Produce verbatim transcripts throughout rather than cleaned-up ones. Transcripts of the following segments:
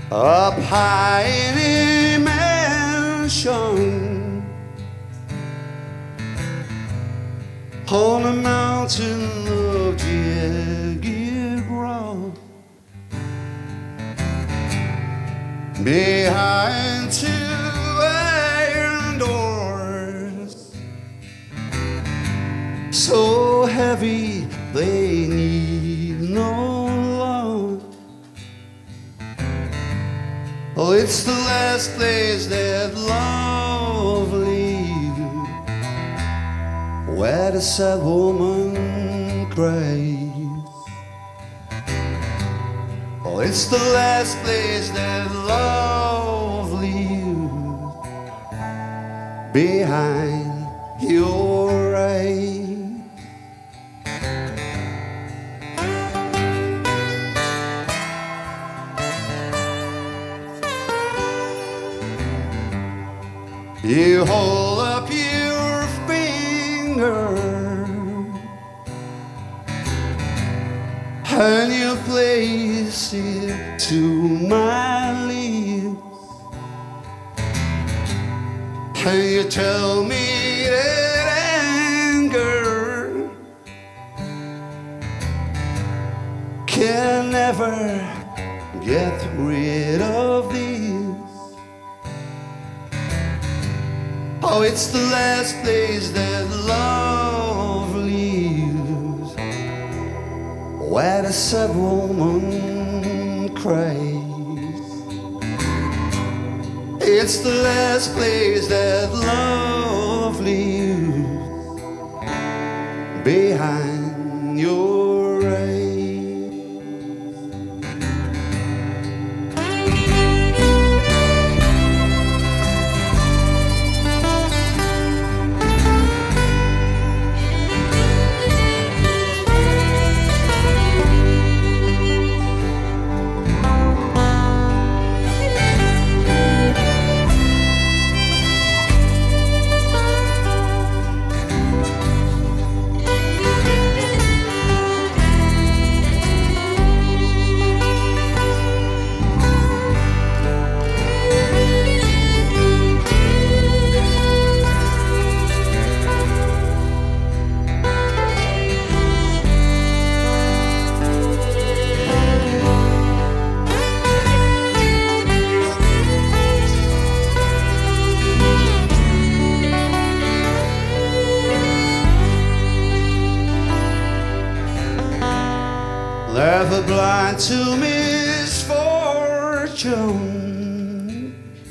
up high in a mansion on a mountain of jagged rock, behind two iron doors so heavy they need no lock. Oh, it's the last place that love leaves, where the sad woman cries. Oh, it's the last place that love leaves, behind your eyes. You hold up your finger and you place it to my lips, and you tell me that anger can never get rid of this. Oh, it's the last place that love leaves, where the sad woman cries. It's the last place that love leaves, behind your eyes. Never blind to misfortune,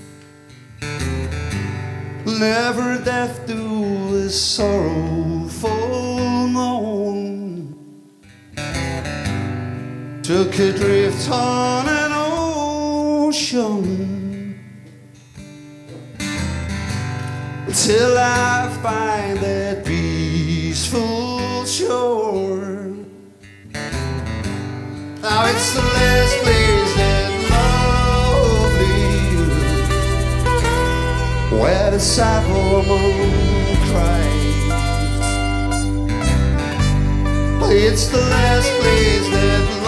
never deaf to a sorrowful moan, took adrift on an ocean till I find that peaceful shore. Now it's the last place that love leaves, where the sad woman cries. It's the last place that